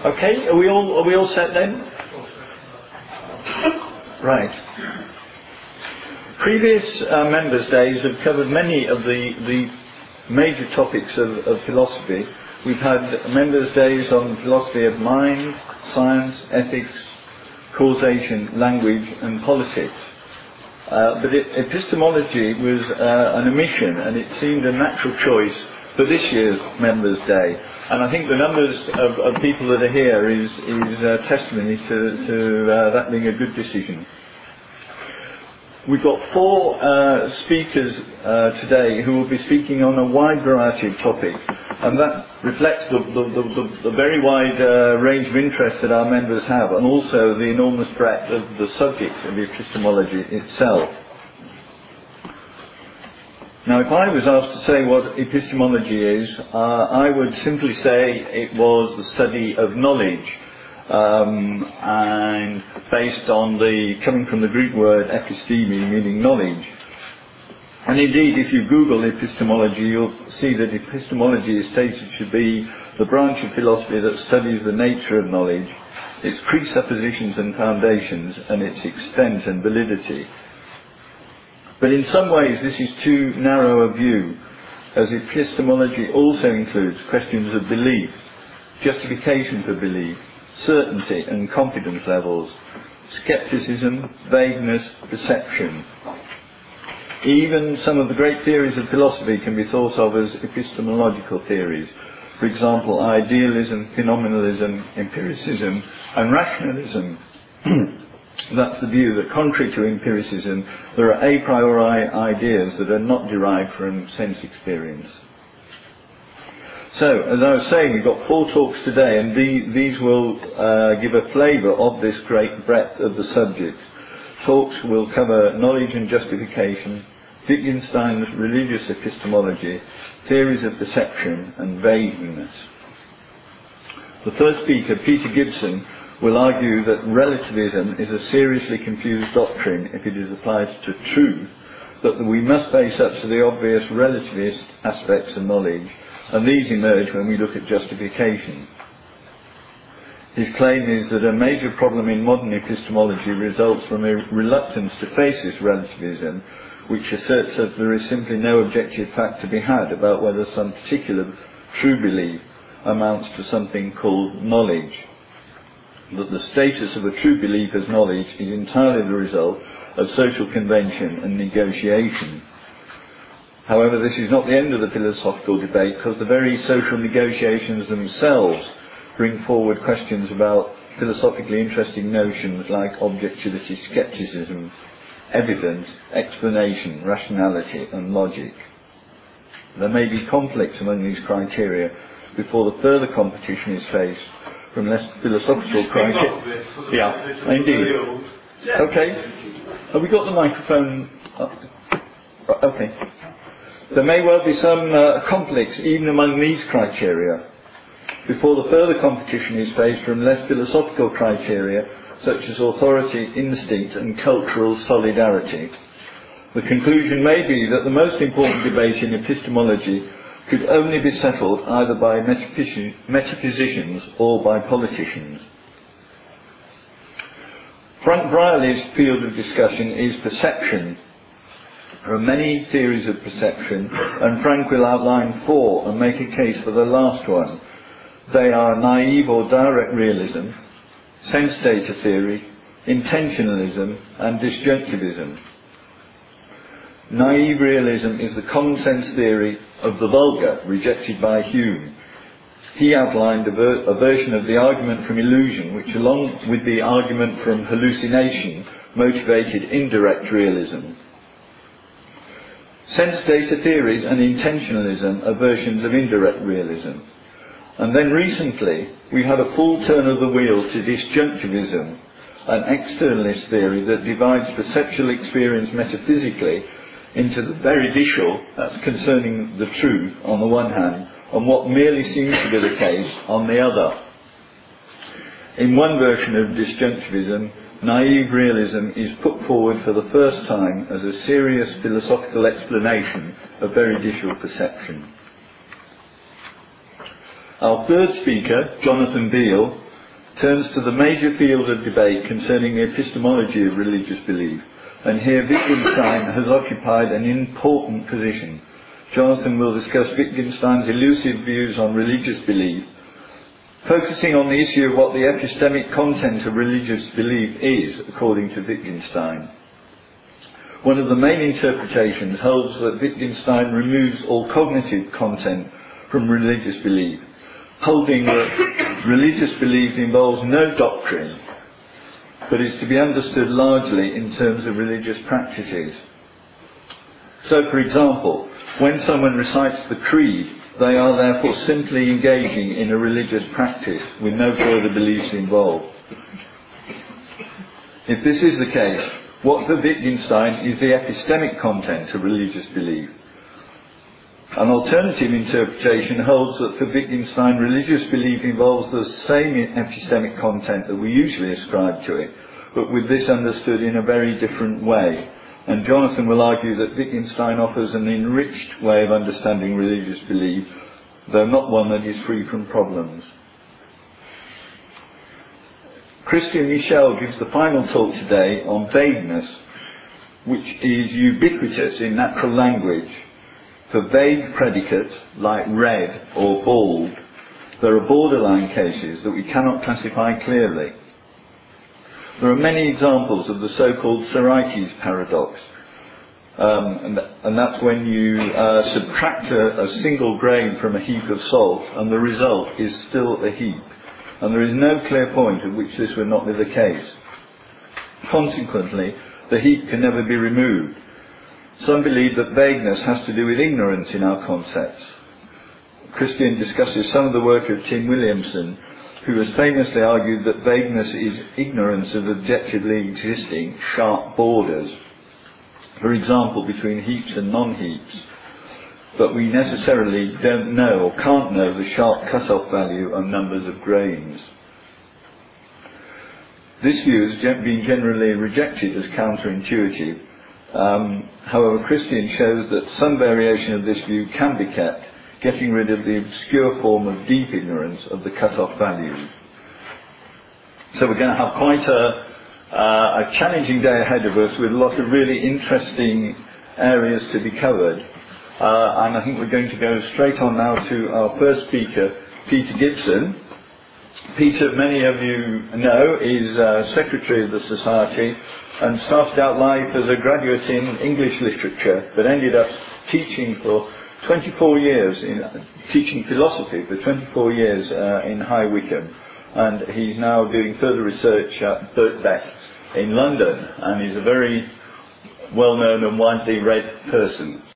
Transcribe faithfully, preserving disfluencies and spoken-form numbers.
Okay, are we all are we all set then? Right. Previous uh, members' days have covered many of the, the major topics of, of philosophy. We've had members' days on philosophy of mind, science, ethics, causation, language and politics. Uh, but it, epistemology was uh, an omission, and it seemed a natural choice for this year's members' day. And I think the numbers of, of people that are here is, is uh, testimony to, to uh, that being a good decision. We've got four uh, speakers uh, today who will be speaking on a wide variety of topics, and that reflects the, the, the, the very wide uh, range of interests that our members have, and also the enormous breadth of the subject of epistemology itself. Now, if I was asked to say what epistemology is, uh, I would simply say it was the study of knowledge. Um, and based on the, coming from the Greek word episteme, meaning knowledge. And indeed, if you Google epistemology, you'll see that epistemology is stated to be the branch of philosophy that studies the nature of knowledge, its presuppositions and foundations, and its extent and validity. But in some ways, this is too narrow a view, as epistemology also includes questions of belief, justification for belief, certainty and confidence levels, skepticism, vagueness, perception. Even some of the great theories of philosophy can be thought of as epistemological theories. For example, idealism, phenomenalism, empiricism and rationalism. That's the view that, contrary to empiricism, there are a priori ideas that are not derived from sense experience. So, as I was saying, we've got four talks today, and the, these will uh, give a flavour of this great breadth of the subject. Talks will cover knowledge and justification, Wittgenstein's religious epistemology, theories of perception, and vagueness. The first speaker, Peter Gibson, will argue that relativism is a seriously confused doctrine if it is applied to truth, but that we must face up to the obvious relativist aspects of knowledge, and these emerge when we look at justification. His claim is that a major problem in modern epistemology results from a reluctance to face this relativism, which asserts that there is simply no objective fact to be had about whether some particular true belief amounts to something called knowledge. That the status of a true belief as knowledge is entirely the result of social convention and negotiation. However, this is not the end of the philosophical debate, because the very social negotiations themselves bring forward questions about philosophically interesting notions like objectivity, skepticism, evidence, explanation, rationality and logic. There may be conflicts among these criteria before the further competition is faced from less philosophical criteria. Yeah, indeed. Okay. Have we got the microphone up? Okay. There may well be some uh, conflicts even among these criteria before the further competition is faced from less philosophical criteria such as authority, instinct and cultural solidarity. The conclusion may be that the most important debate in epistemology could only be settled either by metaphys- metaphysicians or by politicians. Frank Brierly's field of discussion is perception. There are many theories of perception, and Frank will outline four and make a case for the last one. They are naive or direct realism, sense data theory, intentionalism, and disjunctivism. Naive realism is the common sense theory of the vulgar, rejected by Hume. He outlined a, ver- a version of the argument from illusion, which, along with the argument from hallucination, motivated indirect realism. Sense data theories and intentionalism are versions of indirect realism. And then recently, we had a full turn of the wheel to disjunctivism, an externalist theory that divides perceptual experience metaphysically into the veridicial, that's concerning the truth on the one hand, and what merely seems to be the case on the other. In one version of disjunctivism, naive realism is put forward for the first time as a serious philosophical explanation of veridicial perception. Our third speaker, Jonathan Beale, turns to the major field of debate concerning the epistemology of religious belief, and here Wittgenstein has occupied an important position. Jonathan will discuss Wittgenstein's elusive views on religious belief, focusing on the issue of what the epistemic content of religious belief is, according to Wittgenstein. One of the main interpretations holds that Wittgenstein removes all cognitive content from religious belief, holding that religious belief involves no doctrine, but is to be understood largely in terms of religious practices. So, for example, when someone recites the creed, they are therefore simply engaging in a religious practice with no further beliefs involved. If this is the case, what for Wittgenstein is the epistemic content of religious belief? An alternative interpretation holds that for Wittgenstein, religious belief involves the same epistemic content that we usually ascribe to it, but with this understood in a very different way. And Jonathan will argue that Wittgenstein offers an enriched way of understanding religious belief, though not one that is free from problems. Christian Michel gives the final talk today on vagueness, which is ubiquitous in natural language. For vague predicates, like red or bald, there are borderline cases that we cannot classify clearly. There are many examples of the so-called Sorites paradox, um, and, and that's when you uh, subtract a, a single grain from a heap of salt and the result is still a heap, and there is no clear point at which this would not be the case. Consequently, the heap can never be removed. Some believe that vagueness has to do with ignorance in our concepts. Christian discusses some of the work of Tim Williamson, who has famously argued that vagueness is ignorance of objectively existing sharp borders, for example between heaps and non-heaps, but we necessarily don't know or can't know the sharp cut-off value of numbers of grains. This view has been generally rejected as counterintuitive. Um, however, Christian shows that some variation of this view can be kept, getting rid of the obscure form of deep ignorance of the cut-off values. So we're going to have quite a, uh, a challenging day ahead of us with a lot of really interesting areas to be covered. Uh, and I think we're going to go straight on now to our first speaker, Peter Gibson. Peter, many of you know, is uh, Secretary of the Society and started out life as a graduate in English literature, but ended up teaching for twenty-four years, in teaching philosophy for twenty-four years uh, in High Wycombe, and he's now doing further research at Birkbeck in London, and he's a very well-known and widely read person.